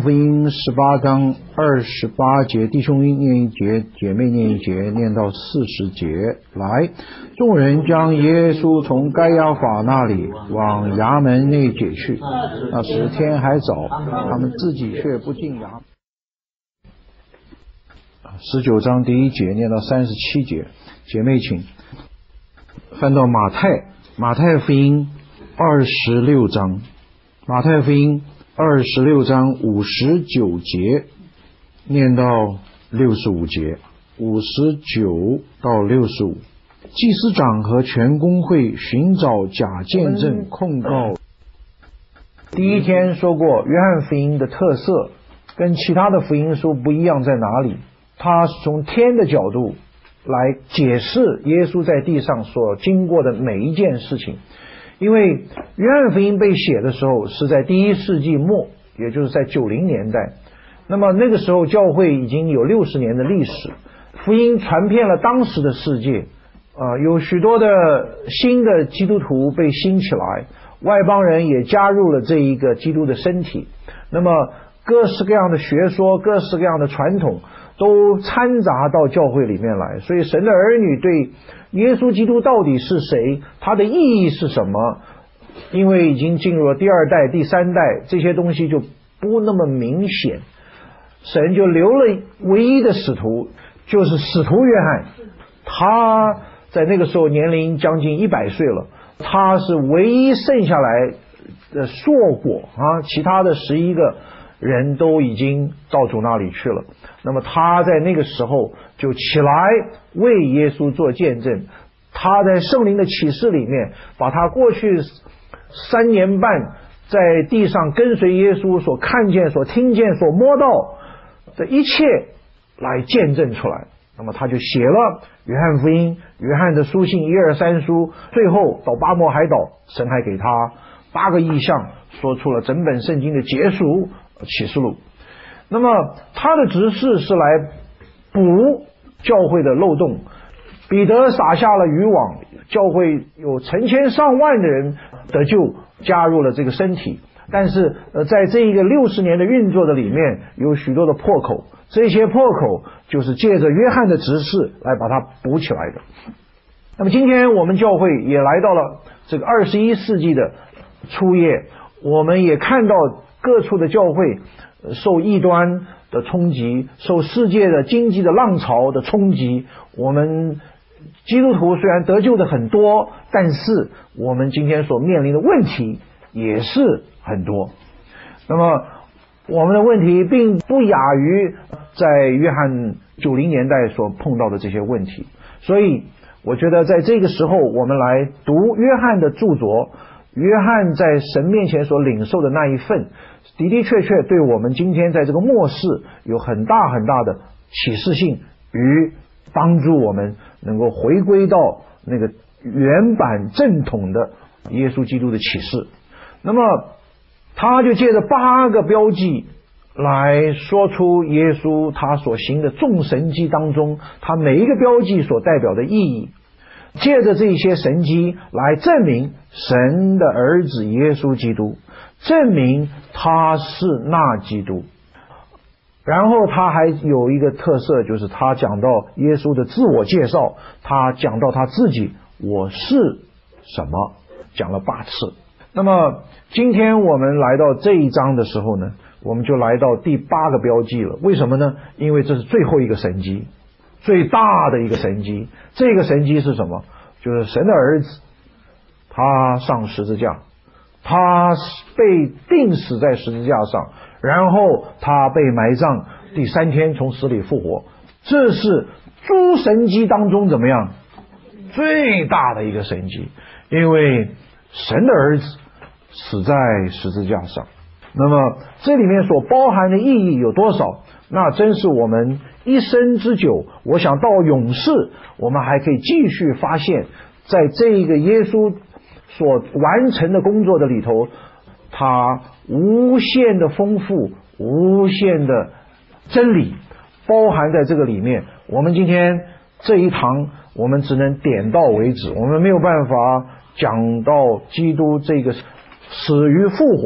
福音18章28节，弟兄念一节，姐妹念一节，念到40节。来，众人将耶稣从该亚法那里往衙门内解去。那时天还早，他们自己却不进衙门。19章第1节念到37节，姐妹请翻到马太福音26章，马太福音26章59节念到65节，59到65。祭司长和全公会寻找假见证控告。第一天说过，约翰福音的特色跟其他的福音书不一样在哪里？他是从天的角度来解释耶稣在地上所经过的每一件事情。因为约翰福音被写的时候是在第1世纪末，也就是在90年代，那么那个时候教会已经有60年的历史，福音传遍了当时的世界，有许多的新的基督徒被兴起来，外邦人也加入了这一个基督的身体，那么各式各样的学说，各式各样的传统都掺杂到教会里面来，所以神的儿女对耶稣基督到底是谁，他的意义是什么，因为已经进入了第2代第3代，这些东西就不那么明显，神就留了唯一的使徒，就是使徒约翰。他在那个时候年龄将近100岁了，他是唯一剩下来的硕果其他的11个人都已经到主那里去了。那么他在那个时候就起来为耶稣做见证，他在圣灵的启示里面把他过去3年半在地上跟随耶稣所看见所听见所摸到的一切来见证出来。那么他就写了约翰福音、约翰的书信1、2、3书，最后到巴摩海岛，神还给他8个异象，说出了整本圣经的结束，启示录。那么他的职事是来补教会的漏洞，彼得撒下了渔网，教会有成千上万的人得救，加入了这个身体，但是在这一个60年的运作的里面有许多的破口，这些破口就是借着约翰的职事来把它补起来的。那么今天我们教会也来到了这个21世纪的初叶，我们也看到各处的教会受异端的冲击，受世界的经济的浪潮的冲击，我们基督徒虽然得救的很多，但是我们今天所面临的问题也是很多。那么我们的问题并不亚于在约翰90年代所碰到的这些问题，所以我觉得在这个时候我们来读约翰的著作，约翰在神面前所领受的那一份，的的确确对我们今天在这个末世有很大很大的启示性，与帮助我们能够回归到那个原版正统的耶稣基督的启示。那么他就借着8个标记来说出耶稣他所行的众神迹当中，他每一个标记所代表的意义，借着这些神迹来证明神的儿子耶稣基督，证明他是那基督。然后他还有一个特色，就是他讲到耶稣的自我介绍，他讲到他自己我是什么，讲了8次。那么今天我们来到这一章的时候呢，我们就来到第8个标记了。为什么呢？因为这是最后一个神迹，最大的一个神迹。这个神迹是什么？就是神的儿子他上十字架，他被钉死在十字架上，然后他被埋葬，第3天从死里复活。这是诸神迹当中怎么样？最大的一个神迹，因为神的儿子死在十字架上。那么这里面所包含的意义有多少？那真是我们一生之久，我想到永世我们还可以继续发现，在这一个耶稣所完成的工作的里头，他无限的丰富，无限的真理包含在这个里面。我们今天这一堂我们只能点到为止，我们没有办法讲到基督这个死于复活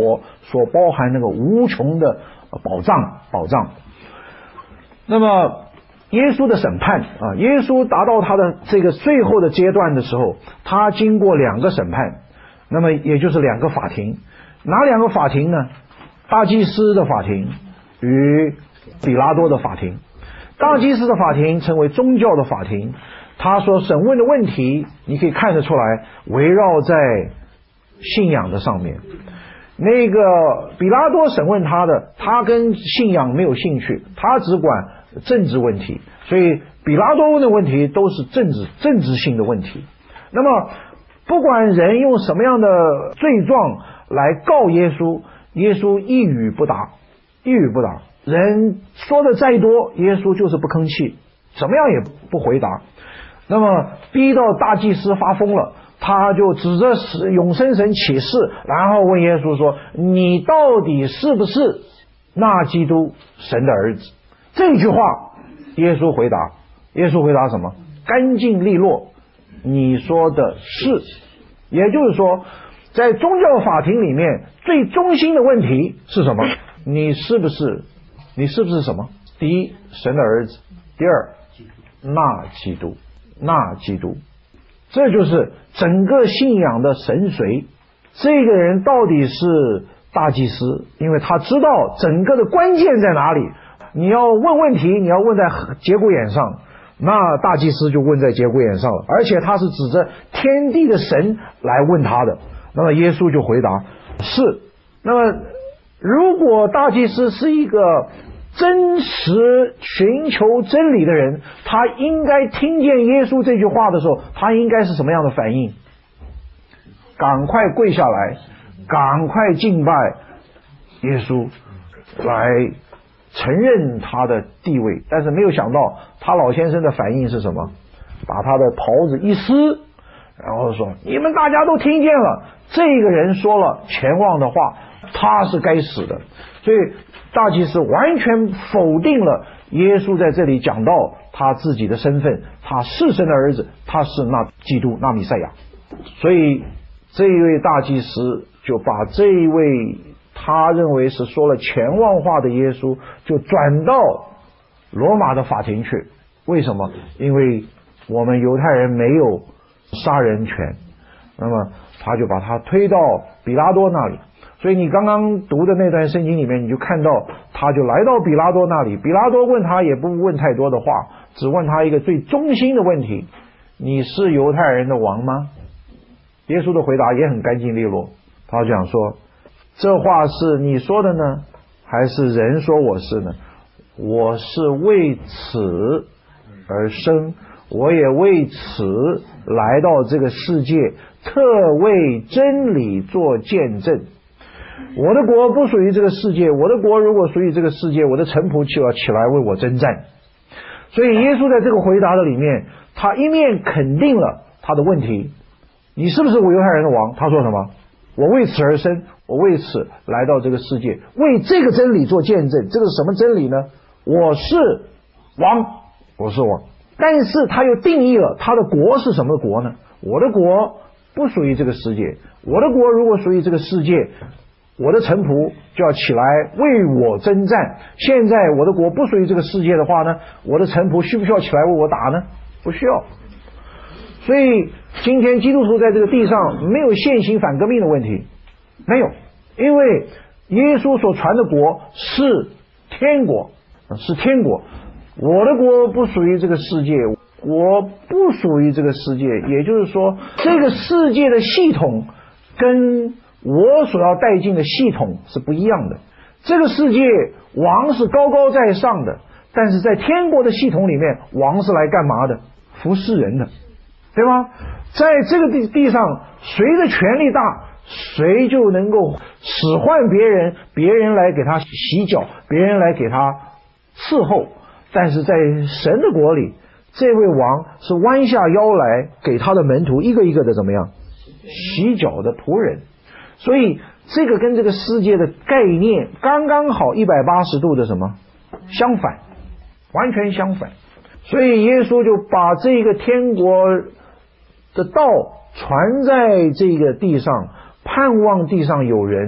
所包含那个无穷的宝藏。那么耶稣的审判啊，耶稣达到他的这个最后的阶段的时候，他经过2个审判，那么也就是2个法庭。哪2个法庭呢？大祭司的法庭与比拉多的法庭。大祭司的法庭称为宗教的法庭，他所审问的问题你可以看得出来围绕在信仰的上面。那个比拉多审问他的，他跟信仰没有兴趣，他只管政治问题，所以比拉多问的问题都是政治性的问题。那么不管人用什么样的罪状来告耶稣，耶稣一语不答。人说的再多，耶稣就是不吭气，怎么样也不回答。那么逼到大祭司发疯了，他就指着永生神起誓，然后问耶稣说：你到底是不是那基督神的儿子？这句话耶稣回答什么？干净利落，你说的是。也就是说，在宗教法庭里面最中心的问题是什么？你是不是什么？第一，神的儿子；第二，那基督。这就是整个信仰的神髓。这个人到底是大祭司，因为他知道整个的关键在哪里。你要问问题，你要问在节骨眼上，那大祭司就问在节骨眼上了，而且他是指着天地的神来问他的。那么耶稣就回答是。那么如果大祭司是一个真实寻求真理的人，他应该听见耶稣这句话的时候，他应该是什么样的反应？赶快跪下来，赶快敬拜耶稣，来承认他的地位。但是没有想到他老先生的反应是什么？把他的袍子一撕，然后说：你们大家都听见了，这个人说了前望的话，他是该死的。所以大祭司完全否定了耶稣在这里讲到他自己的身份，他是神的儿子，他是那基督，那弥赛亚。所以这一位大祭司就把这一位他认为是说了前望话的耶稣就转到罗马的法庭去。为什么？因为我们犹太人没有杀人权，那么他就把他推到比拉多那里。所以你刚刚读的那段圣经里面，你就看到他就来到比拉多那里，比拉多问他也不问太多的话，只问他一个最中心的问题：你是犹太人的王吗？耶稣的回答也很干净利落，他讲说：这话是你说的呢，还是人说我是呢？我是为此而生，我也为此来到这个世界，特为真理做见证。我的国不属于这个世界，我的国如果属于这个世界，我的臣仆就要起来为我征战。所以耶稣在这个回答的里面，他一面肯定了他的问题：你是不是我犹太人的王？他说什么？我为此而生，我为此来到这个世界，为这个真理做见证。这个是什么真理呢？我是王，我是王。但是他又定义了他的国是什么国呢？我的国不属于这个世界，我的国如果属于这个世界，我的臣仆就要起来为我征战。现在我的国不属于这个世界的话呢，我的臣仆需不需要起来为我打呢？不需要。所以今天基督徒在这个地上没有现行反革命的问题，没有，因为耶稣所传的国是天国，是天国。我的国不属于这个世界，我不属于这个世界，也就是说这个世界的系统跟我所要带进的系统是不一样的。这个世界王是高高在上的，但是在天国的系统里面，王是来干嘛的？服侍人的，对吗？在这个地上，谁的权力大，谁就能够使唤别人，别人来给他洗脚，别人来给他伺候。但是在神的国里，这位王是弯下腰来给他的门徒一个一个的怎么样洗脚的仆人。所以这个跟这个世界的概念刚刚好180度的什么相反，完全相反。所以耶稣就把这个天国的道传在这个地上，盼望地上有人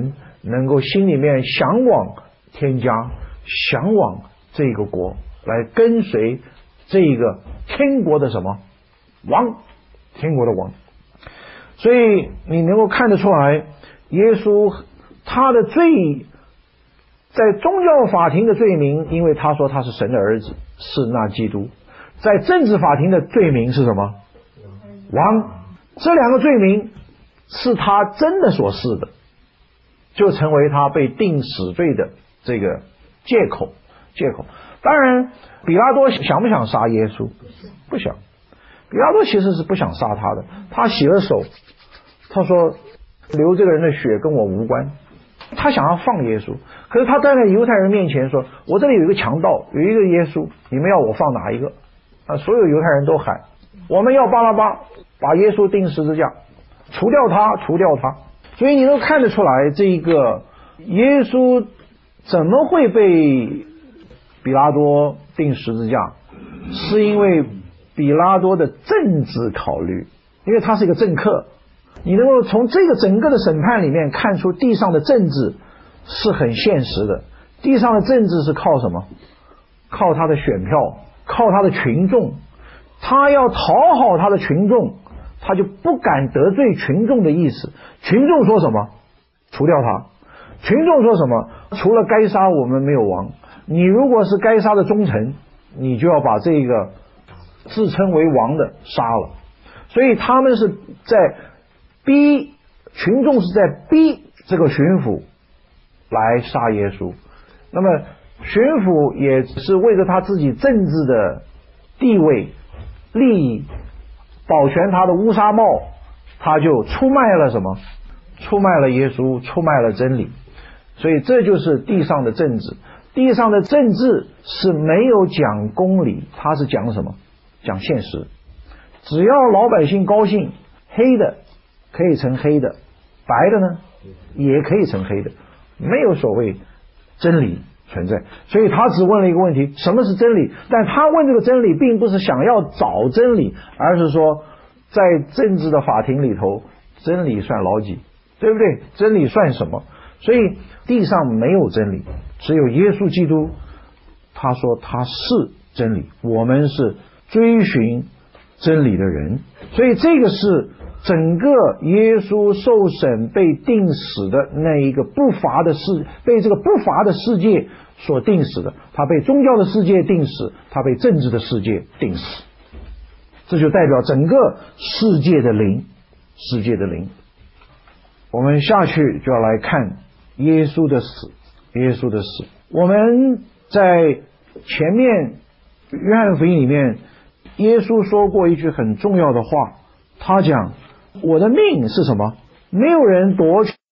能够心里面向往天家，向往这个国，来跟随这个天国的什么王，天国的王。所以你能够看得出来，耶稣他的罪，在宗教法庭的罪名，因为他说他是神的儿子，是那基督；在政治法庭的罪名是什么？王。这两个罪名是他真的所是的，就成为他被定死罪的这个借口。当然比拉多想不想杀耶稣？不想。比拉多其实是不想杀他的，他洗了手，他说流这个人的血跟我无关，他想要放耶稣。可是他站在犹太人面前说，我这里有一个强盗，有一个耶稣，你们要我放哪一个？所有犹太人都喊，我们要巴拉巴，把耶稣钉十字架，除掉他。所以你都看得出来，这个耶稣怎么会被比拉多钉十字架，是因为比拉多的政治考虑，因为他是一个政客。你能够从这个整个的审判里面看出，地上的政治是很现实的。地上的政治是靠什么？靠他的选票，靠他的群众。他要讨好他的群众，他就不敢得罪群众的意思。群众说什么？除掉他。群众说什么？除了该杀我们没有王。你如果是该杀的忠臣，你就要把这个自称为王的杀了。所以他们是在逼群众，是在逼这个巡抚来杀耶稣。那么巡抚也是为了他自己政治的地位利益，保全他的乌纱帽，他就出卖了什么？出卖了耶稣，出卖了真理。所以这就是地上的政治。地上的政治是没有讲公理，它是讲什么？讲现实。只要老百姓高兴，黑的可以成黑的，白的呢也可以成黑的，没有所谓真理存在。所以他只问了一个问题，什么是真理？但他问这个真理并不是想要找真理，而是说在政治的法庭里头，真理算老几，对不对？真理算什么？所以地上没有真理，只有耶稣基督，他说他是真理，我们是追寻真理的人。所以这个是整个耶稣受审被定死的那一个不法的世，被这个不法的世界所定死的。他被宗教的世界定死，他被政治的世界定死。这就代表整个世界的灵，世界的灵。我们下去就要来看耶稣的死，耶稣的死。我们在前面约翰福音里面，耶稣说过一句很重要的话，他讲我的命是什么？没有人夺去。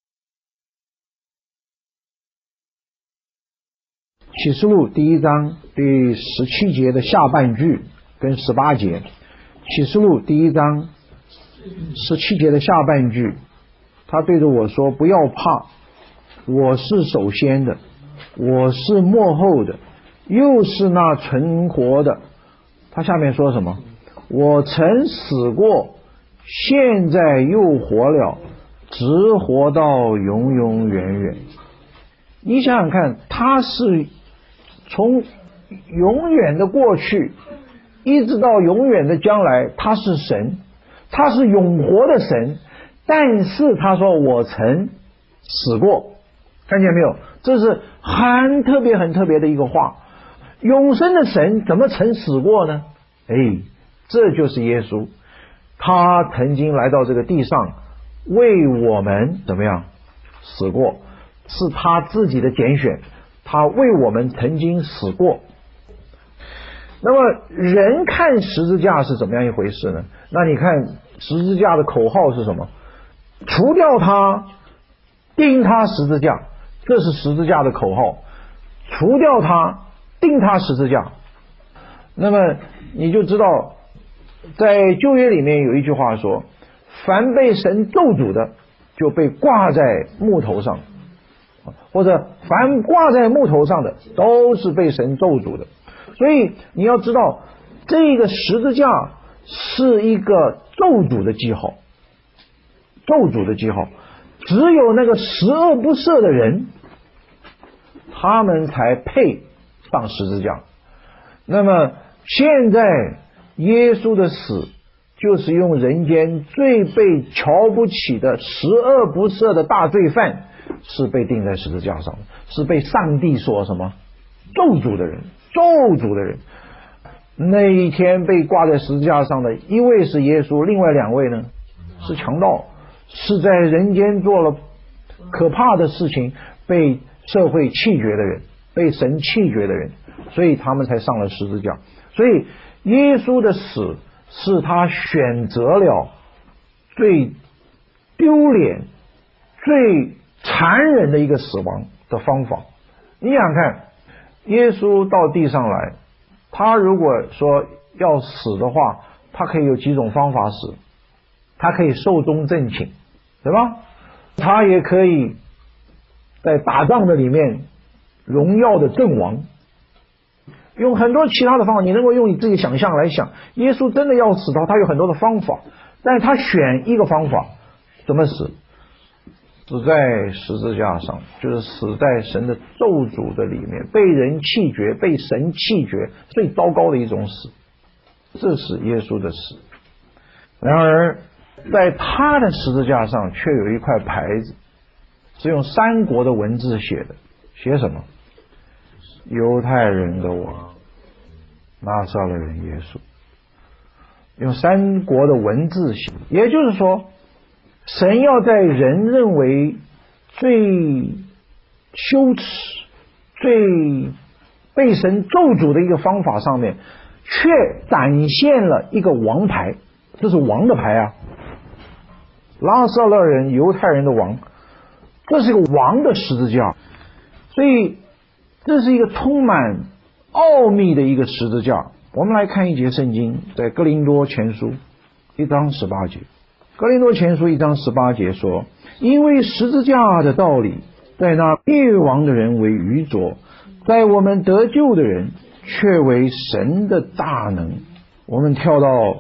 启示录第1章第17节的下半句跟18节，启示录第1章17节的下半句，他对着我说，不要怕，我是首先的，我是末后的，又是那存活的。他下面说什么？我曾死过，现在又活了，直活到永永远远。你想想看，他是从永远的过去一直到永远的将来，他是神，他是永活的神。但是他说我曾死过，看见没有？这是很特别的一个话。永生的神怎么曾死过呢？这就是耶稣，他曾经来到这个地上为我们怎么样死过，是他自己的拣选，他为我们曾经死过。那么人看十字架是怎么样一回事呢？那你看十字架的口号是什么？除掉他，钉他十字架，这是十字架的口号。除掉他，钉他十字架。那么你就知道，在旧约里面有一句话说，凡被神咒诅的就被挂在木头上，或者凡挂在木头上的都是被神咒诅的。所以你要知道，这个十字架是一个咒诅的记号，咒诅的记号。 只有那个十恶不赦的人，他们才配上十字架。那么现在耶稣的死，就是用人间最被瞧不起的十恶不赦的大罪犯，是被钉在十字架上的，是被上帝所什么咒诅的人，咒诅的人。那一天被挂在十字架上的一位是耶稣，另外2位呢是强盗，是在人间做了可怕的事情，被社会弃绝的人，被神弃绝的人，所以他们才上了十字架。所以耶稣的死是他选择了最丢脸、最残忍的一个死亡的方法。你想看，耶稣到地上来，他如果说要死的话，他可以有几种方法死。他可以寿终正寝，对吧？他也可以在打仗的里面荣耀的阵亡，用很多其他的方法。你能够用你自己想象来想，耶稣真的要死的话，他有很多的方法，但是他选一个方法，怎么死？死在十字架上，就是死在神的咒诅的里面，被人弃绝，被神弃绝，最糟糕的一种死。这是耶稣的死。然而在他的十字架上却有一块牌子，是用三国的文字写的。写什么？犹太人的王，拿撒勒人耶稣。用三国的文字写，也就是说，神要在人认为最羞耻、最被神咒诅的一个方法上面，却展现了一个王牌。这是王的牌啊，拿撒勒人犹太人的王，这是一个王的十字架。所以这是一个充满奥秘的一个十字架。我们来看一节圣经，在哥林多前书1章18节。哥林多前书1章18节说，因为十字架的道理在那灭亡的人为愚拙，在我们得救的人却为神的大能。我们跳到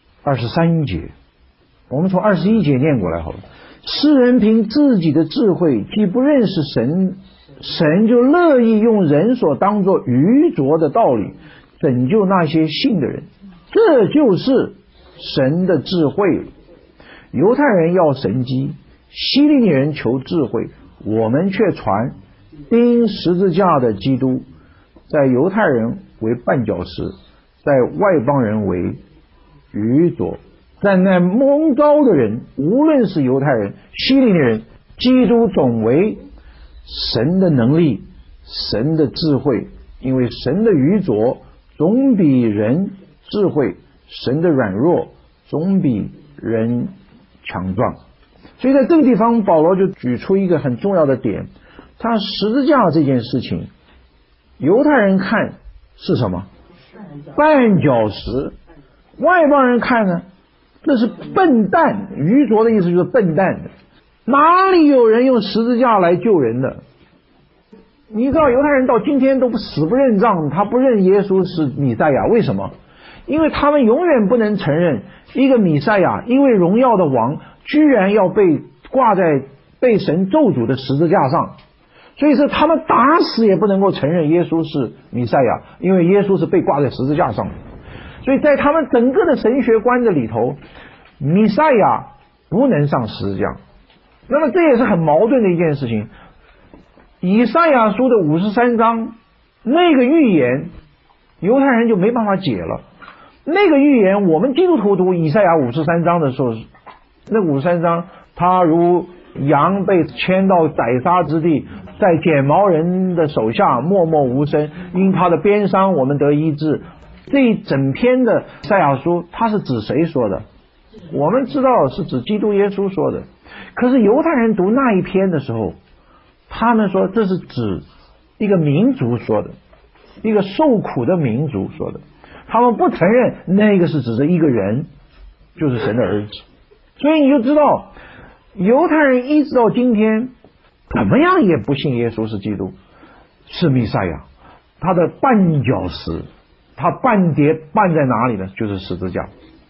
23节，我们从21节念过来好了。世人凭自己的智慧既不认识神，神就乐意用人所当作愚拙的道理拯救那些信的人，这就是神的智慧。犹太人要神机，希利尼人求智慧，我们却传钉十字架的基督，在犹太人为绊脚石，在外邦人为愚拙。但那蒙召的人，无论是犹太人、希利尼人，基督总为神的能力、神的智慧，因为神的愚拙总比人智慧，神的软弱总比人强壮。所以在这个地方，保罗就举出一个很重要的点，他十字架这件事情，犹太人看是什么？绊脚石。外邦人看呢，这是笨蛋。愚拙的意思就是笨蛋的。哪里有人用十字架来救人的？你知道犹太人到今天都死不认账，他不认耶稣是弥赛亚。为什么？因为他们永远不能承认一个弥赛亚，一位荣耀的王居然要被挂在被神咒诅的十字架上。所以说他们打死也不能够承认耶稣是弥赛亚，因为耶稣是被挂在十字架上的。所以在他们整个的神学观的里头，弥赛亚不能上十字架。那么这也是很矛盾的一件事情。以赛亚书的53章那个预言，犹太人就没办法解了。那个预言我们基督徒读以赛亚53章的时候，那53章他如羊被牵到宰杀之地，在剪毛人的手下默默无声，因他的鞭伤我们得医治。这一整篇的赛亚书他是指谁说的？我们知道是指基督耶稣说的。可是犹太人读那一篇的时候，他们说这是指一个民族说的，一个受苦的民族说的。他们不承认那个是指着一个人，就是神的儿子。所以你就知道犹太人一直到今天怎么样也不信耶稣是基督，是弥赛亚。他的绊脚石，他绊跌绊在哪里呢？就是十字架。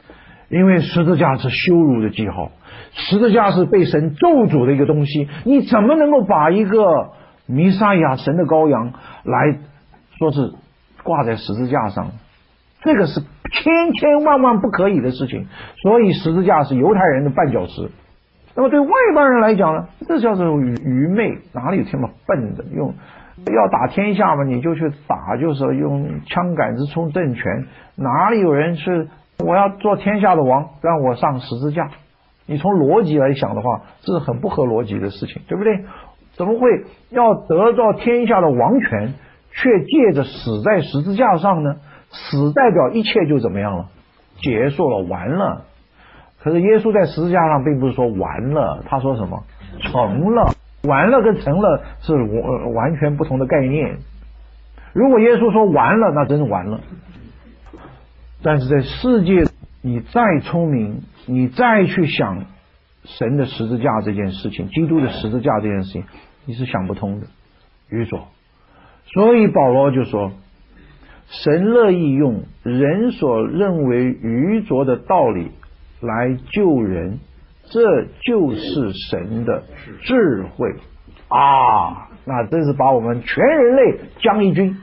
因为十字架是羞辱的记号，十字架是被神咒诅的一个东西，你怎么能够把一个弥赛亚神的羔羊来说是挂在十字架上？这个是千千万万不可以的事情。所以十字架是犹太人的绊脚石。那么对外邦人来讲呢，这叫做愚昧，哪里有这么笨的？要打天下嘛，你就去打，就是用枪杆子冲政权，哪里有人是我要做天下的王，让我上十字架？你从逻辑来想的话，这是很不合逻辑的事情，对不对？怎么会要得到天下的王权，却借着死在十字架上呢？死代表一切就怎么样了？结束了，完了。可是耶稣在十字架上并不是说完了，他说什么？成了。完了跟成了是完全不同的概念。如果耶稣说完了，那真是完了。但是在世界，你再聪明，你再去想神的十字架这件事情，基督的十字架这件事情，你是想不通的，愚拙。所以保罗就说，神乐意用人所认为愚拙的道理来救人，这就是神的智慧啊！那真是把我们全人类将一军。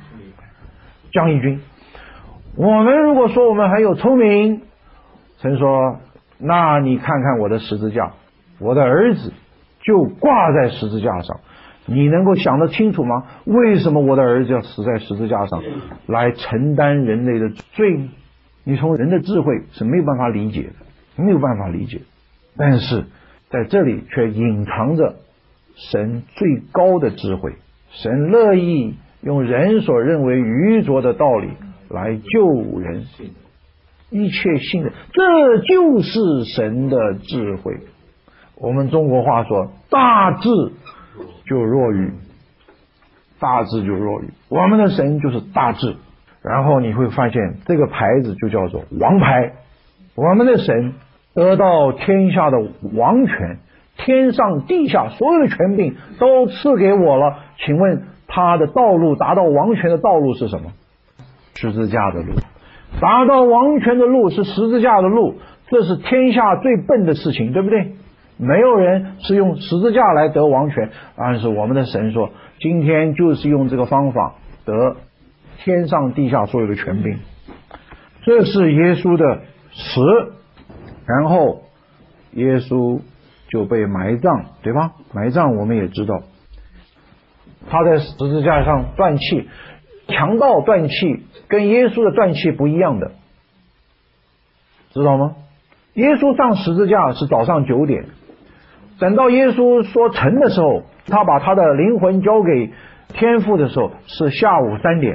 我们如果说我们很有聪明，神说，那你看看我的十字架，我的儿子就挂在十字架上，你能够想得清楚吗？为什么我的儿子要死在十字架上，来承担人类的罪？你从人的智慧是没有办法理解的，没有办法理解。但是在这里却隐藏着神最高的智慧，神乐意用人所认为愚拙的道理来救人，一切信的，这就是神的智慧。我们中国话说，大智就若愚，大智就若愚。我们的神就是大智，然后你会发现这个牌子就叫做王牌。我们的神得到天下的王权，天上地下所有的权柄都赐给我了。请问他的道路，达到王权的道路是什么？十字架的路。达到王权的路是十字架的路，这是天下最笨的事情，对不对？没有人是用十字架来得王权，但是我们的神说，今天就是用这个方法得天上地下所有的权柄。这是耶稣的死，然后耶稣就被埋葬，对吧？埋葬我们也知道，他在十字架上断气，强盗断气跟耶稣的断气不一样的，知道吗？耶稣上十字架是早上9点，等到耶稣说成的时候，他把他的灵魂交给天父的时候是下午3点。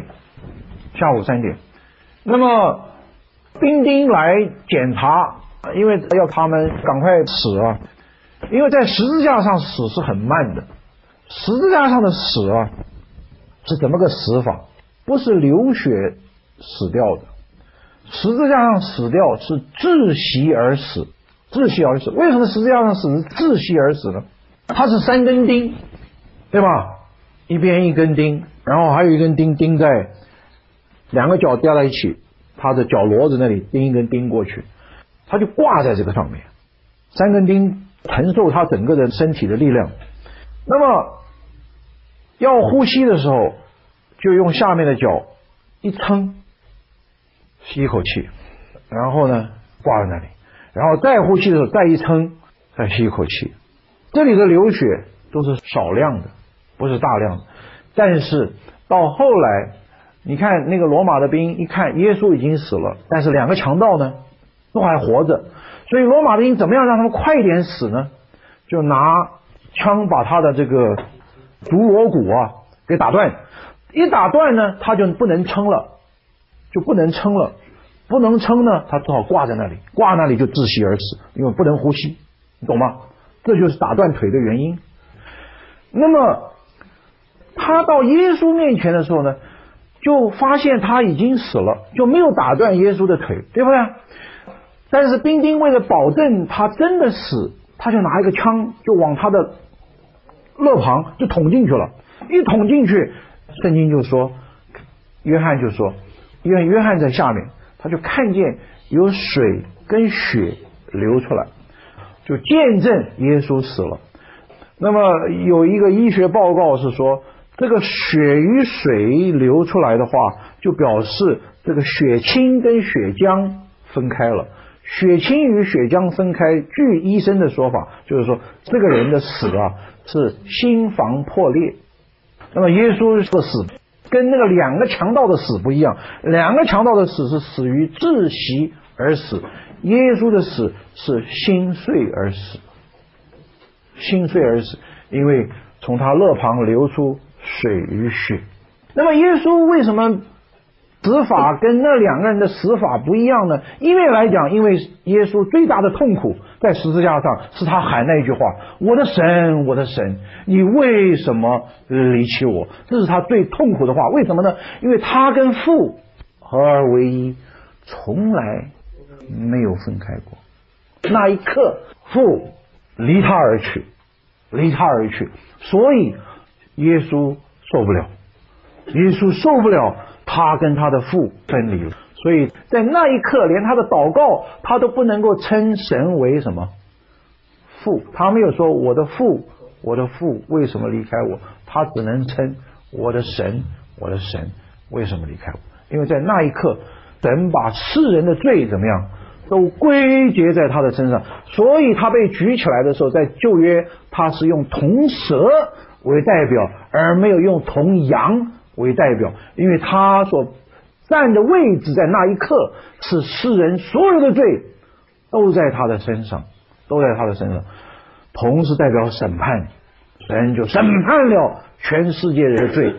那么兵丁来检查，因为要他们赶快死啊，因为在十字架上死是很慢的。十字架上的死啊，是怎么个死法？不是流血死掉的，十字架上死掉是窒息而死。为什么十字架上死是窒息而死呢？它是3根钉，对吧？一边一根钉，然后还有一根钉钉在2个脚吊在一起，他的脚骡子那里钉一根钉过去，他就挂在这个上面，3根钉承受他整个的身体的力量。那么要呼吸的时候，就用下面的脚一撑，吸一口气，然后呢挂在那里，然后再呼吸的时候再一撑，再吸一口气。这里的流血都是少量的，不是大量的。但是到后来，你看那个罗马的兵一看耶稣已经死了，但是2个强盗呢都还活着，所以罗马的兵怎么样让他们快一点死呢？就拿枪把他的这个足锣骨啊给打断，一打断呢他就不能撑了，不能撑呢他只好挂在那里，挂那里就窒息而死，因为不能呼吸，你懂吗？这就是打断腿的原因。那么他到耶稣面前的时候呢，就发现他已经死了，就没有打断耶稣的腿，对不对？但是兵丁为了保证他真的死，他就拿一个枪就往他的肋旁就捅进去了。一捅进去，圣经就说，约翰就说，因为约翰在下面，他就看见有水跟血流出来，就见证耶稣死了。那么有一个医学报告是说，这个血与水流出来的话，就表示这个血清跟血浆分开了。血清与血浆分开，据医生的说法，就是说这个人的死是心房破裂。那么耶稣的死跟那个两个强盗的死不一样，两个强盗的死是死于窒息而死，耶稣的死是心碎而死。心碎而死，因为从他肋旁流出水与血。那么耶稣为什么死法跟那两个人的死法不一样呢？因为耶稣最大的痛苦在十字架上是他喊那一句话：我的神，我的神，你为什么离弃我？这是他最痛苦的话。为什么呢？因为他跟父合而为一，从来没有分开过。那一刻父离他而去，所以耶稣受不了他跟他的父分离了。所以在那一刻，连他的祷告他都不能够称神为什么父，他没有说我的父为什么离开我，他只能称我的神为什么离开我。因为在那一刻，神把世人的罪怎么样都归结在他的身上，所以他被举起来的时候，在旧约他是用铜蛇为代表，而没有用铜羊为代表，因为他所站的位置在那一刻是世人所有的罪都在他的身上。铜是代表审判，神就审判了全世界人的罪，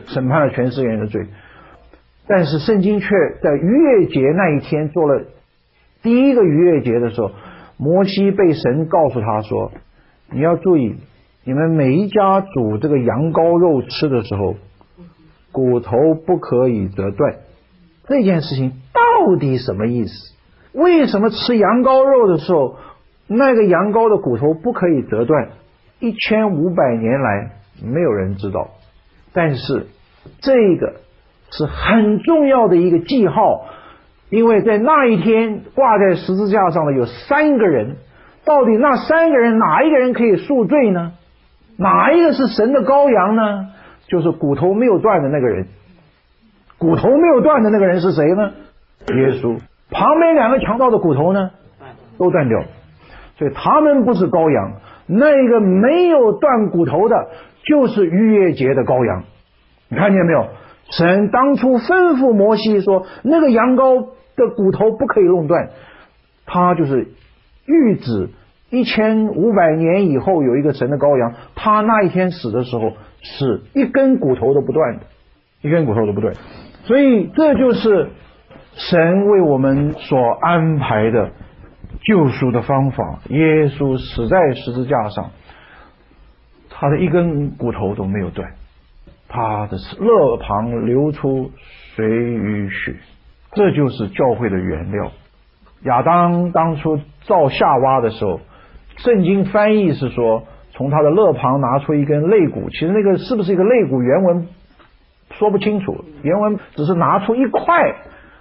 但是圣经却在逾越节那一天做了第一个逾越节的时候，摩西被神告诉他说，你要注意，你们每一家煮这个羊羔肉吃的时候，骨头不可以折断。这件事情到底什么意思？为什么吃羊羔肉的时候，那个羊羔的骨头不可以折断？1500年来没有人知道，但是这个是很重要的一个记号。因为在那一天挂在十字架上的有3个人，到底那3个人哪一个人可以赎罪呢？哪一个是神的羔羊呢？就是骨头没有断的那个人。骨头没有断的那个人是谁呢？耶稣。旁边2个强盗的骨头呢都断掉，所以他们不是羔羊。那个没有断骨头的就是逾越节的羔羊。你看见没有？神当初吩咐摩西说，那个羊羔的骨头不可以弄断，他就是预指1500年以后有一个神的羔羊，他那一天死的时候是一根骨头都不断的，所以这就是神为我们所安排的救赎的方法。耶稣死在十字架上，他的一根骨头都没有断，他的肋旁流出水与血，这就是教会的原料。亚当当初造夏娃的时候，圣经翻译是说从他的肋旁拿出一根肋骨，其实那个是不是一个肋骨原文说不清楚，原文只是拿出一块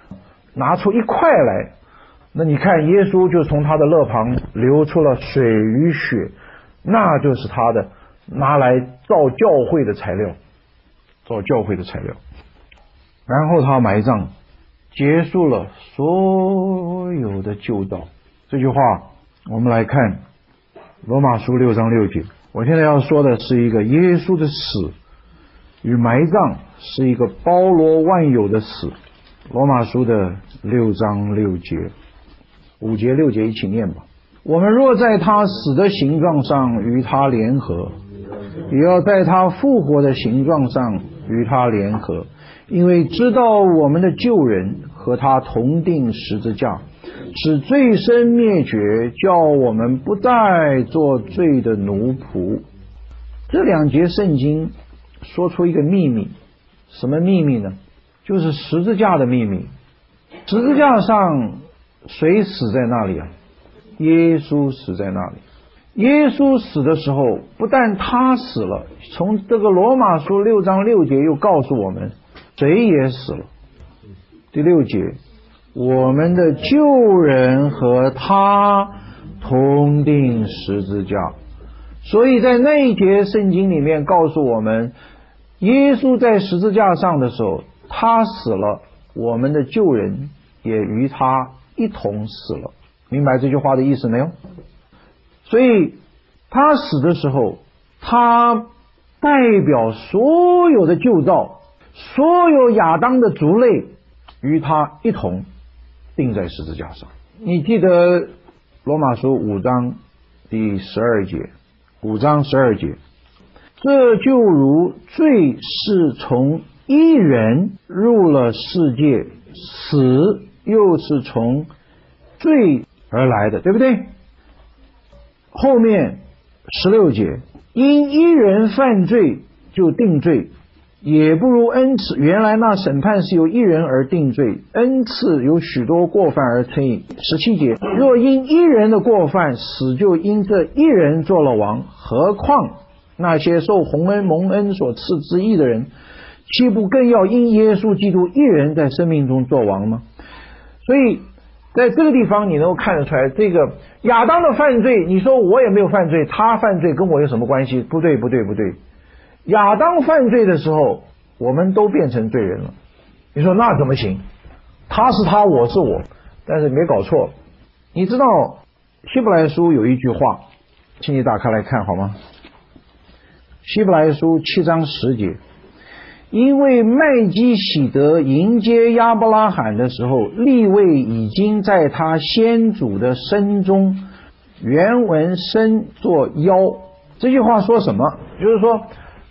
来。那你看耶稣就从他的肋旁流出了水与血，那就是他的拿来造教会的材料。然后他埋葬，结束了所有的旧造。这句话我们来看罗马书6章6节。我现在要说的是一个耶稣的死与埋葬是一个包罗万有的死。罗马书的6章6节，5节6节一起念吧。我们若在他死的形状上与他联合，也要在他复活的形状上与他联合，因为知道我们的旧人和他同定十字架，使罪身灭绝，叫我们不再做罪的奴仆。这2节圣经说出一个秘密。什么秘密呢？就是十字架的秘密。十字架上谁死在那里啊？耶稣死在那里。耶稣死的时候，不但他死了，从这个罗马书6章6节又告诉我们谁也死了。第6节， 我们的旧人和他同定十字架。所以在那一节圣经里面告诉我们，耶稣在十字架上的时候，他死了，我们的旧人也与他一同死了。明白这句话的意思没有？所以他死的时候，他代表所有的旧造，所有亚当的族类与他一同钉在十字架上。你记得罗马书5章第12节，5章12节，这就如罪是从一人入了世界，死又是从罪而来的，对不对？后面16节，因一人犯罪就定罪，也不如恩赐。原来那审判是由一人而定罪，恩赐由许多过犯而称义。17节，若因一人的过犯，死就因这一人做了王，何况那些受洪恩蒙恩所赐之义的人，岂不更要因耶稣基督一人在生命中做王吗？所以在这个地方你能够看得出来，这个亚当的犯罪，你说我也没有犯罪，他犯罪跟我有什么关系？不对。亚当犯罪的时候，我们都变成罪人了。你说那怎么行？他是他，我是我。但是没搞错，你知道希伯来书有一句话，请你打开来看好吗？希伯来书7章10节，因为麦基洗德迎接亚伯拉罕的时候，利未已经在他先祖的身中，原文身作腰。这句话说什么？就是说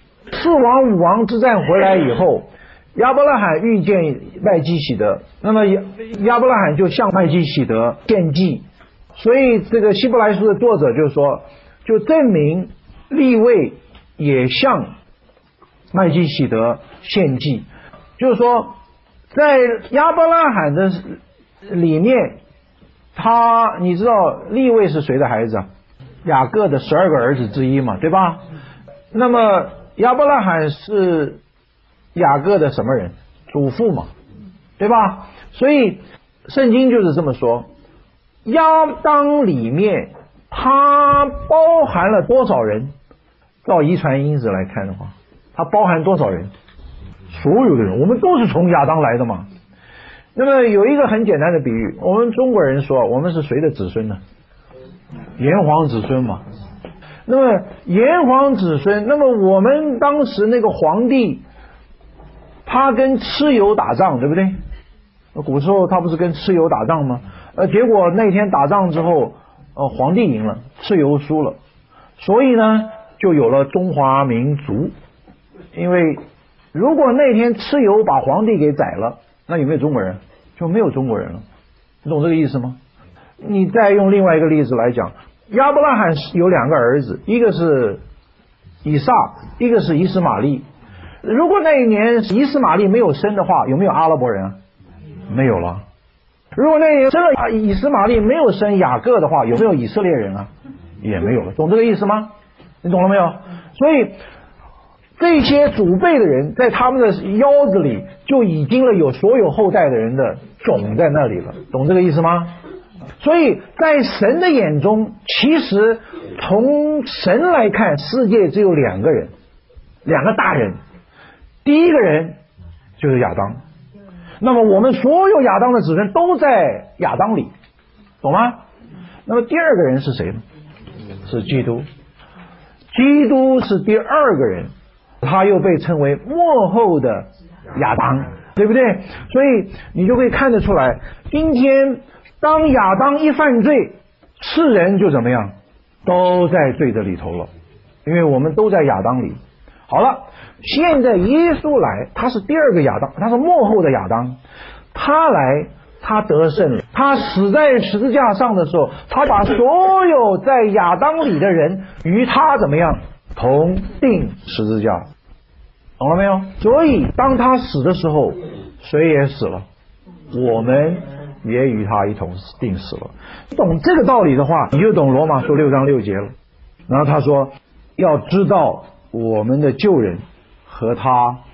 4王5王之战回来以后，亚伯拉罕遇见麦基洗德，那么亚伯拉罕就向麦基洗德献祭。所以这个希伯来书的作者就说，就证明利未也向麦基洗德献祭，就是说在亚伯拉罕的里面，你知道利未是谁的孩子啊？雅各的12个儿子之一嘛，对吧？那么亚伯拉罕是雅各的什么人？祖父嘛，对吧？所以圣经就是这么说，亚当里面它包含了多少人？照遗传因子来看的话，它包含多少人？所有的人，我们都是从亚当来的嘛。那么有一个很简单的比喻，我们中国人说我们是谁的子孙呢？炎黄子孙嘛。那么炎黄子孙，那么我们当时那个皇帝，他跟蚩尤打仗，对不对？古时候他不是跟蚩尤打仗吗？结果那天打仗之后，皇帝赢了，蚩尤输了，所以呢就有了中华民族。因为如果那天蚩尤把皇帝给宰了，那有没有中国人？就没有中国人了。你懂这个意思吗？你再用另外一个例子来讲，亚伯拉罕有2个儿子，一个是以撒，一个是以实玛利。如果那一年以实玛利没有生的话，有没有阿拉伯人啊？没有了。如果那一年生了以实玛利没有生雅各的话，有没有以色列人啊？也没有了。懂这个意思吗？你懂了没有？所以这些祖辈的人在他们的腰子里就已经有所有后代的人的种在那里了。懂这个意思吗？所以在神的眼中，其实从神来看，世界只有2个人，2个大人。第一个人就是亚当，那么我们所有亚当的子孙都在亚当里，懂吗？那么第2个人是谁呢？是基督。基督是第2个人，他又被称为末后的亚当，对不对？所以你就会看得出来，今天当亚当一犯罪，世人就怎么样？都在罪的里头了，因为我们都在亚当里。好了，现在耶稣来，他是第2个亚当，他是末后的亚当，他来，他得胜了。他死在十字架上的时候，他把所有在亚当里的人与他怎么样？同定十字架。懂了没有？所以当他死的时候，谁也死了，我们也与他一同定死了。懂这个道理的话，你就懂罗马书6章6节了。然后他说，要知道我们的旧人和他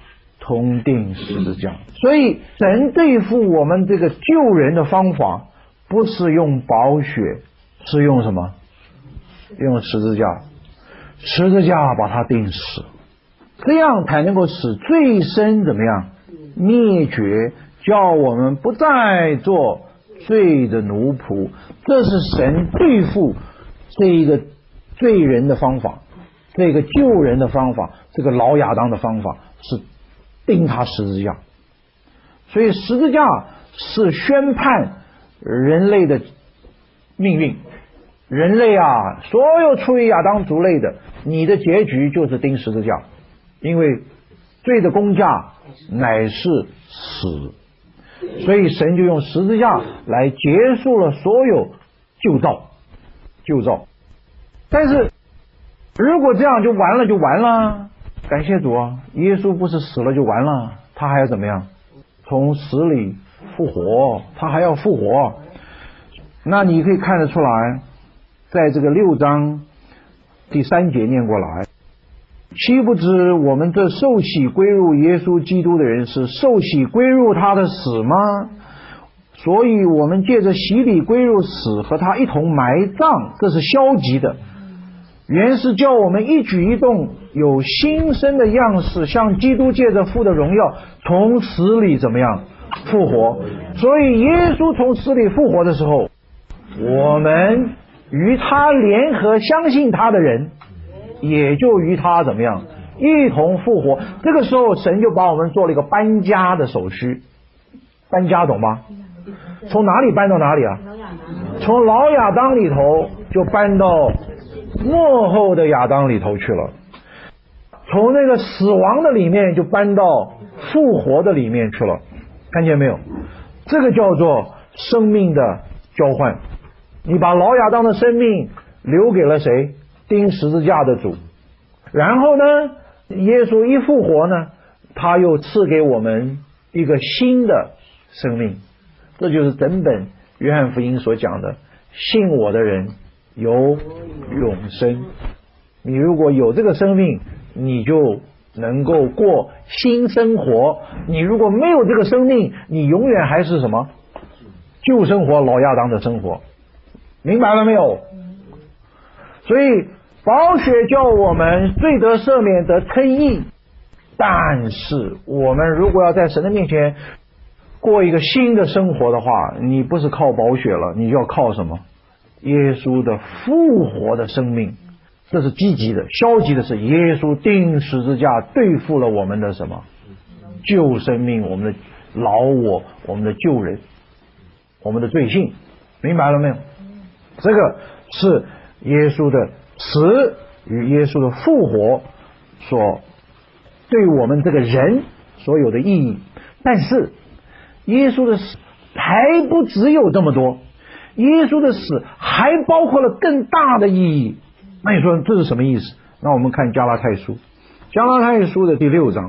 同钉十字架。所以神对付我们这个救人的方法，不是用宝血，是用什么？用十字架。十字架把它钉死，这样才能够使罪身怎么样灭绝，叫我们不再做罪的奴仆。这是神对付这一个罪人的方法，这个救人的方法，这个老亚当的方法是钉他十字架。所以十字架是宣判人类的命运。人类啊，所有出于亚当族类的，你的结局就是钉十字架，因为罪的工价乃是死。所以神就用十字架来结束了所有旧造。但是如果这样就完了就完了，感谢主啊，耶稣不是死了就完了，他还要怎么样？从死里复活，他还要复活。那你可以看得出来，在这个6章第3节念过来，岂不知我们这受洗归入耶稣基督的人是受洗归入他的死吗？所以我们借着洗礼归入死，和他一同埋葬，这是消极的。原是叫我们一举一动有新生的样式，像基督借着父的荣耀从死里怎么样复活。所以耶稣从死里复活的时候，我们与他联合相信他的人也就与他怎么样一同复活。这个时候神就把我们做了一个搬家的手续。搬家懂吗？从哪里搬到哪里啊？从老亚当里头就搬到末后的亚当里头去了，从那个死亡的里面就搬到复活的里面去了。看见没有？这个叫做生命的交换。你把老亚当的生命留给了谁？钉十字架的主。然后呢，耶稣一复活呢，他又赐给我们一个新的生命。这就是整本约翰福音所讲的，信我的人有永生。你如果有这个生命，你就能够过新生活。你如果没有这个生命，你永远还是什么？旧生活，老亚当的生活。明白了没有？所以宝血叫我们罪得赦免得称义，但是我们如果要在神的面前过一个新的生活的话，你不是靠宝血了，你就要靠什么？耶稣的复活的生命。这是积极的。消极的是耶稣钉十字架对付了我们的什么？旧生命，我们的老我，我们的旧人，我们的罪性。明白了没有？这个是耶稣的死与耶稣的复活所对我们这个人所有的意义。但是耶稣的死还不只有这么多，耶稣的死还包括了更大的意义。那你说这是什么意思？那我们看加拉太书，加拉太书的第6章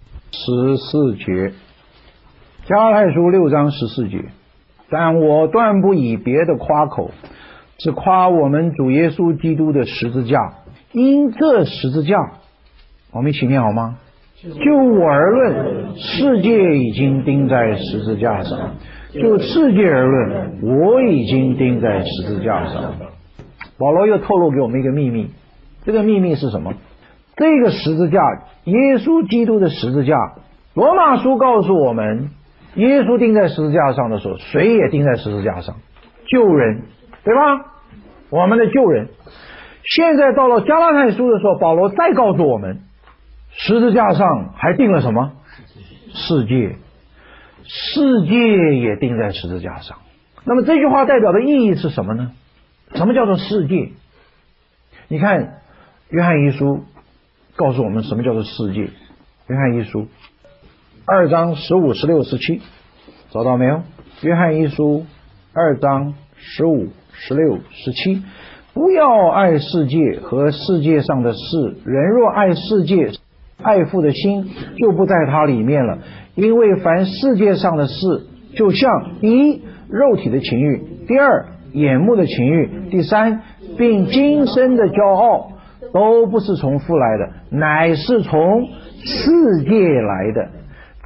14节，加拉太书6章14节，但我断不以别的夸口，只夸我们主耶稣基督的十字架。因这十字架，我们一起念好吗？就我而论，世界已经钉在十字架上；就世界而论，我已经钉在十字架上。保罗又透露给我们一个秘密，这个秘密是什么？这个十字架，耶稣基督的十字架，罗马书告诉我们，耶稣钉在十字架上的时候，谁也钉在十字架上？救人，对吧？我们的救人。现在到了加拉太书的时候，保罗再告诉我们，十字架上还钉了什么？世界，世界也钉在十字架上。那么这句话代表的意义是什么呢？什么叫做世界？你看约翰一书告诉我们什么叫做世界。约翰一书2章15、16、17，找到没有？约翰一书2章15、16、17。不要爱世界和世界上的事，人若爱世界，爱父的心就不在它里面了。因为凡世界上的事，就像一肉体的情欲，第二眼目的情欲，第三并今生的骄傲，都不是从父来的，乃是从世界来的。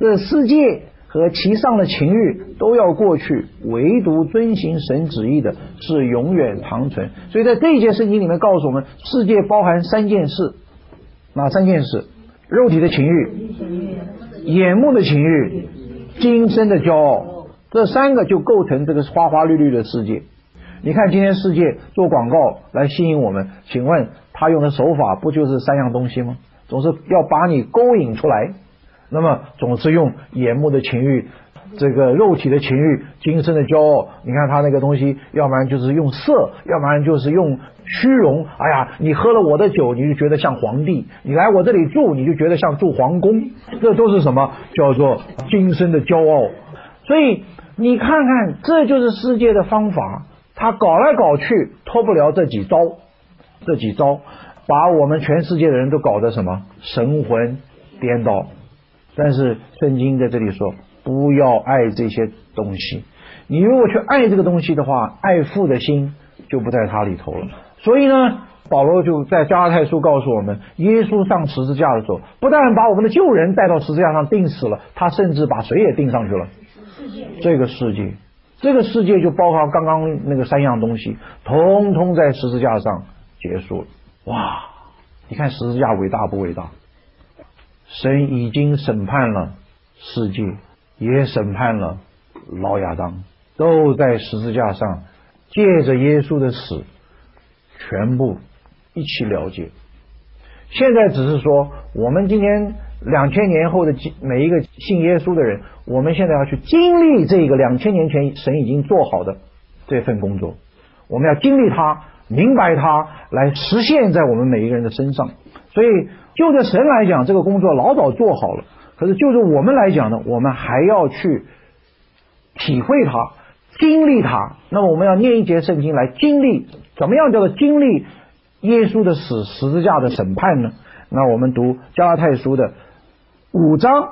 这世界和其上的情欲都要过去，唯独遵行神旨意的是永远长存。所以在这一节圣经里面告诉我们，世界包含3件事。哪3件事？肉体的情欲、眼目的情欲、今生的骄傲，这3个就构成这个花花绿绿的世界。你看今天世界做广告来吸引我们，请问他用的手法不就是3样东西吗？总是要把你勾引出来，那么总是用眼目的情欲、这个肉体的情欲、今生的骄傲。你看他那个东西，要不然就是用色，要不然就是用虚荣。哎呀，你喝了我的酒，你就觉得像皇帝；你来我这里住，你就觉得像住皇宫。这都是什么？叫做今生的骄傲。所以你看看，这就是世界的方法。他搞来搞去，脱不了这几招，把我们全世界的人都搞得什么？神魂颠倒。但是圣经在这里说，不要爱这些东西。你如果去爱这个东西的话，爱父的心就不在他里头了。所以呢，保罗就在加拉太书告诉我们，耶稣上十字架的时候，不但把我们的旧人带到十字架上钉死了，他甚至把谁也钉上去了？这个世界就包括刚刚那个3样东西，通通在十字架上结束了。哇，你看十字架伟大不伟大？神已经审判了世界，也审判了老亚当，都在十字架上借着耶稣的死全部一起了结。现在只是说我们今天2000年后的每一个信耶稣的人，我们现在要去经历这个2000年前神已经做好的这份工作，我们要经历它，明白它，来实现在我们每一个人的身上。所以就着神来讲，这个工作老早做好了，可是就着我们来讲呢，我们还要去体会它，经历它。那么我们要念一节圣经来经历，怎么样叫做经历耶稣的死，十字架的审判呢？那我们读加拉太书的5章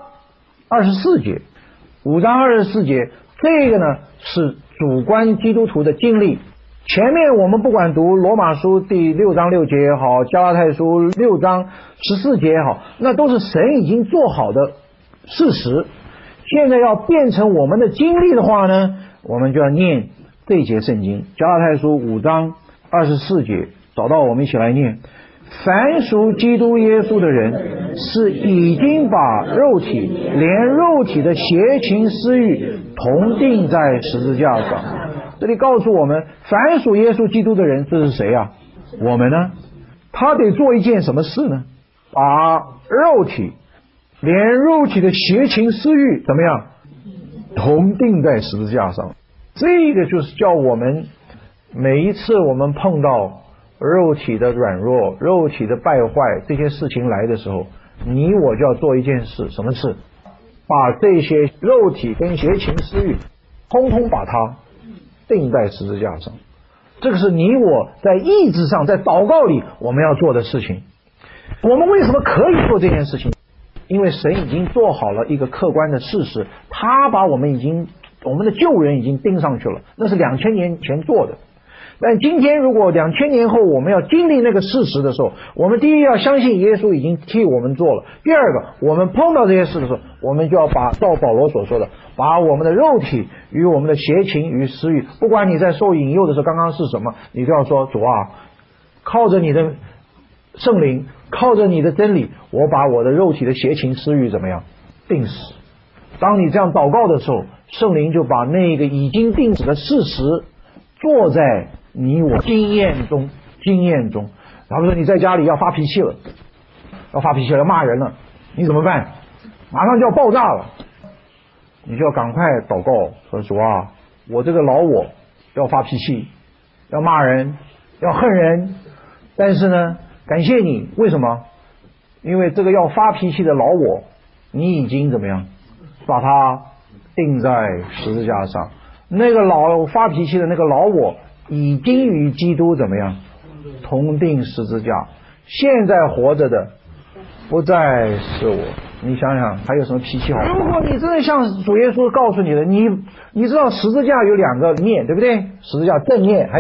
24节，5章24节，这个呢是主观基督徒的经历。前面我们不管读罗马书第6章6节也好，加拉太书6章14节也好，那都是神已经做好的事实。现在要变成我们的经历的话呢，我们就要念这一节圣经，加拉太书5章24节，找到我们一起来念。凡属基督耶稣的人，是已经把肉体连肉体的邪情私欲同钉在十字架上。这里告诉我们，凡属耶稣基督的人，这是谁啊？我们呢？他得做一件什么事呢？把肉体连肉体的邪情私欲怎么样同钉在十字架上。这个就是叫我们每一次我们碰到肉体的软弱、肉体的败坏这些事情来的时候，你我就要做一件事。什么事？把这些肉体跟邪情私欲通通把它钉在十字架上。这个是你我在意志上，在祷告里我们要做的事情。我们为什么可以做这件事情？因为神已经做好了一个客观的事实，他把我们的旧人已经钉上去了，那是2000年前做的。但今天如果2000年后我们要经历那个事实的时候，我们第一要相信耶稣已经替我们做了，第二个我们碰到这些事的时候，我们就要照保罗所说的，把我们的肉体与我们的邪情与私欲，不管你在受引诱的时候刚刚是什么，你就要说，主啊，靠着你的圣灵，靠着你的真理，我把我的肉体的邪情私欲怎么样定死。当你这样祷告的时候，圣灵就把那个已经定死的事实做在你我经验中。然后说你在家里要发脾气了，要骂人了，你怎么办？马上就要爆炸了，你就要赶快祷告说，主啊，我这个老我要发脾气，要骂人，要恨人，但是呢，感谢你，为什么？因为这个要发脾气的老我，你已经怎么样把它钉在十字架上。那个发脾气的那个老我已经与基督怎么样同钉十字架，现在活着的不再是我。你想想还有什么脾气好？如果你真的像主耶稣告诉你的，你知道十字架有2个面，对不对？十字架正面还有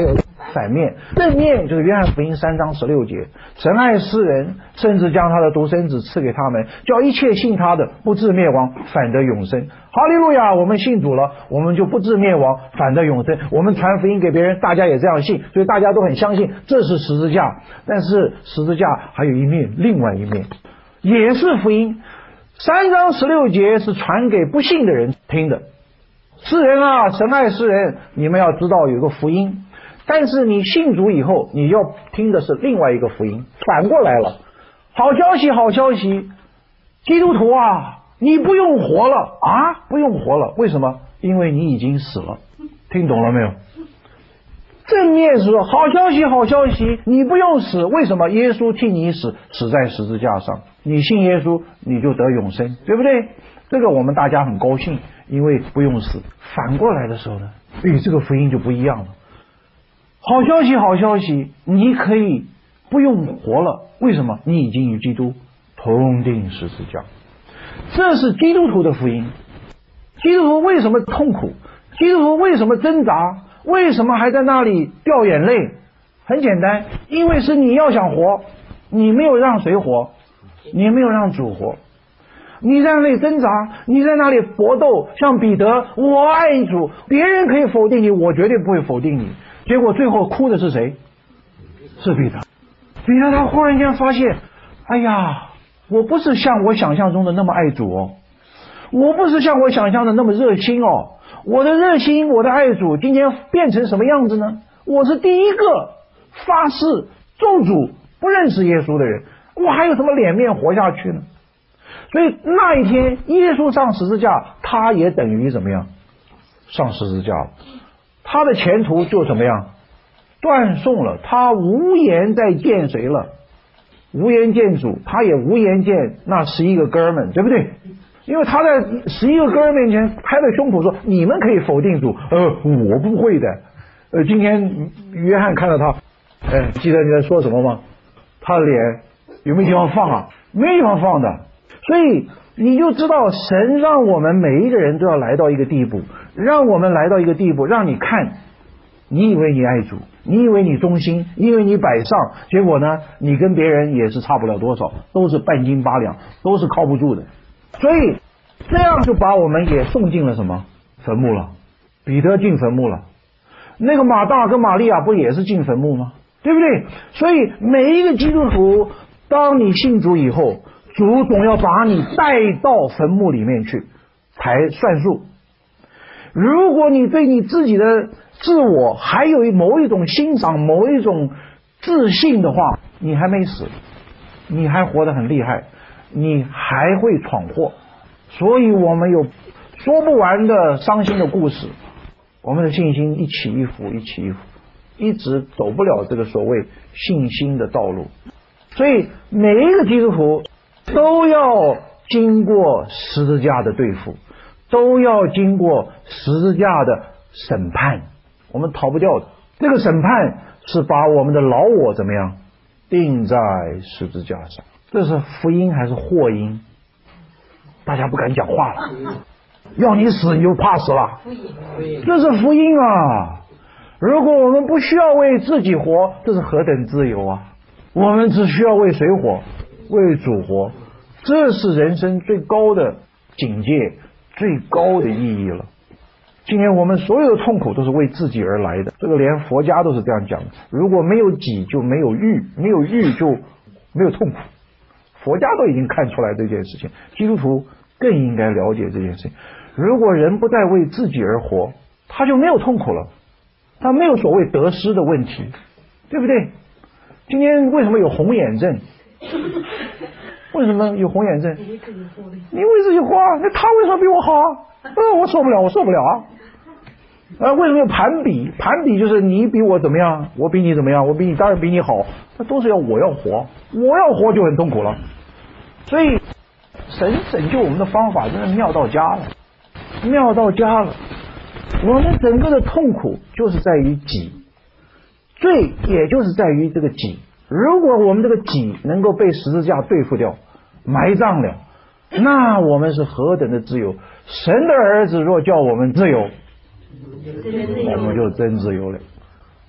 反面。正面就是约翰福音3章16节，神爱世人，甚至将他的独生子赐给他们，叫一切信他的不至灭亡，反得永生。哈利路亚！我们信主了，我们就不至灭亡，反得永生。我们传福音给别人，大家也这样信，所以大家都很相信这是十字架。但是十字架还有一面，另外一面也是福音。3章16节是传给不信的人听的。世人啊，神爱世人，你们要知道有个福音。但是你信主以后，你要听的是另外一个福音，反过来了。好消息，好消息，基督徒啊，你不用活了啊，不用活了。为什么？因为你已经死了。听懂了没有？正面是说好消息，好消息，你不用死。为什么？耶稣替你死，死在十字架上。你信耶稣，你就得永生，对不对？这个我们大家很高兴，因为不用死。反过来的时候呢，这个福音就不一样了。好消息，好消息，你可以不用活了。为什么？你已经与基督同定十字架。这是基督徒的福音。基督徒为什么痛苦？基督徒为什么挣扎？为什么还在那里掉眼泪？很简单，因为是你要想活，你没有让谁活，你没有让主活。你在那里挣扎，你在那里搏斗，像彼得，我爱主，别人可以否定你，我绝对不会否定你。结果最后哭的是谁？是彼得。彼得他忽然间发现，哎呀，我不是像我想象中的那么爱主哦，我不是像我想象的那么热心哦，我的热心，我的爱主，今天变成什么样子呢？我是第一个发誓咒主不认识耶稣的人，我还有什么脸面活下去呢？所以那一天耶稣上十字架，他也等于怎么样？上十字架了。他的前途就怎么样？断送了，他无颜再见谁了？无颜见主，他也无颜见那11个哥们，对不对？因为他在11个哥们面前拍着胸脯说，你们可以否定主，我不会的。今天约翰看到他，记得你在说什么吗？他的脸有没有地方放啊？没地方放的。所以你就知道，神让我们每一个人都要来到一个地步，让我们来到一个地步，让你看，你以为你爱主，你以为你忠心，你以为你摆上，结果呢，你跟别人也是差不了多少，都是半斤八两，都是靠不住的。所以这样就把我们也送进了什么坟墓了？彼得进坟墓了，那个马大跟玛利亚不也是进坟墓吗？对不对？所以每一个基督徒，当你信主以后，主总要把你带到坟墓里面去才算数。如果你对你自己的自我还有某一种欣赏，某一种自信的话，你还没死，你还活得很厉害，你还会闯祸。所以我们有说不完的伤心的故事，我们的信心一起一伏，一起一伏，一直走不了这个所谓信心的道路。所以每一个基督徒都要经过十字架的对付，都要经过十字架的审判，我们逃不掉的。这个审判是把我们的老我怎么样钉在十字架上。这是福音还是祸因？大家不敢讲话了，要你死你就怕死了。这是福音啊！如果我们不需要为自己活，这是何等自由啊！我们只需要为谁活？为主活。这是人生最高的境界，最高的意义了。今天我们所有的痛苦都是为自己而来的，这个连佛家都是这样讲的。如果没有己就没有欲，没有欲就没有痛苦。佛家都已经看出来这件事情，基督徒更应该了解这件事情。如果人不再为自己而活，他就没有痛苦了，他没有所谓得失的问题，对不对？今天为什么有红眼症？为什么有红眼症？你为自己活，那他为什么比我好啊？我受不了，我受不了啊！为什么有盘比？盘比就是你比我怎么样，我比你怎么样，我比你当然比你好，那都是我要活，我要活就很痛苦了。所以神拯救我们的方法真的妙到家了，妙到家了。我们整个的痛苦就是在于己，罪也就是在于这个己。如果我们这个己能够被十字架对付掉，埋葬了，那我们是何等的自由！神的儿子若叫我们自由，我们就真自由了。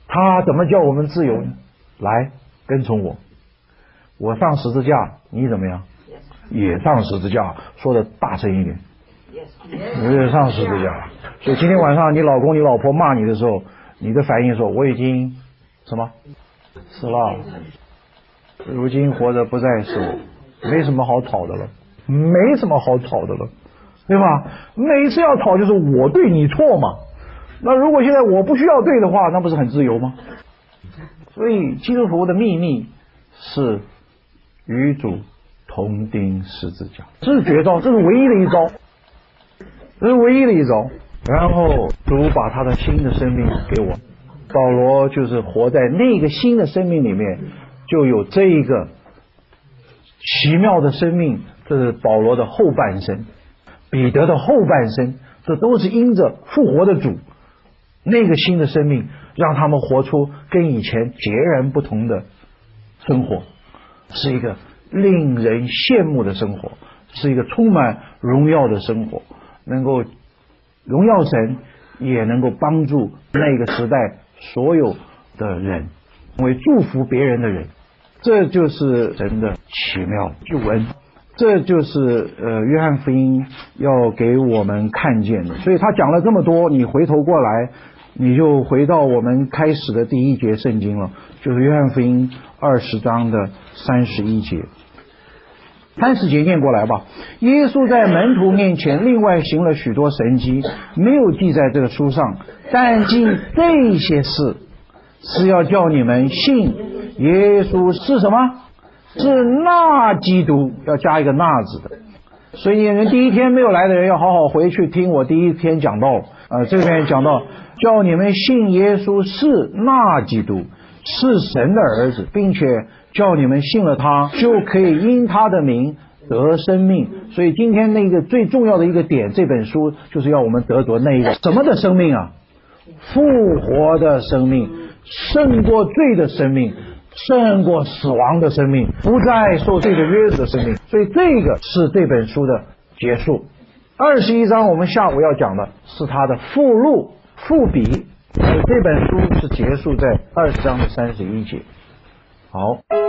他怎么叫我们自由呢？来，跟从我，我上十字架，你怎么样？也上十字架，说的大声一点，我也上十字架。所以今天晚上你老公你老婆骂你的时候，你的反应说我已经什么死了，如今活着不再是我，没什么好吵的了，没什么好吵的了，对吧？每次要吵就是我对你错嘛。那如果现在我不需要对的话，那不是很自由吗？所以基督徒的秘密是与主同钉十字架，这是绝招，这是唯一的一招，这是唯一的一招。然后主把他的新的生命给我，保罗就是活在那个新的生命里面，就有这一个奇妙的生命。这是保罗的后半生，彼得的后半生，这都是因着复活的主那个新的生命，让他们活出跟以前截然不同的生活，是一个令人羡慕的生活，是一个充满荣耀的生活，能够荣耀神，也能够帮助那个时代所有的人，成为祝福别人的人。这就是神的奇妙救恩，这就是约翰福音要给我们看见的。所以他讲了这么多，你回头过来，你就回到我们开始的第一节圣经了，就是约翰福音20章的31节。30节念过来吧。耶稣在门徒面前另外行了许多神迹，没有记在这个书上，但记这些事是要叫你们信耶稣是什么？是那基督，要加一个那字的。所以你们第一天没有来的人要好好回去听我第一篇讲道，这边讲到叫你们信耶稣是那基督，是神的儿子，并且叫你们信了他，就可以因他的名得生命。所以今天那个最重要的一个点，这本书就是要我们得着那一个什么的生命啊？复活的生命，胜过罪的生命，胜过死亡的生命，不再受这个约束的生命。所以这个是这本书的结束。21章我们下午要讲的是它的附录附笔，这本书是结束在20章的31节。好。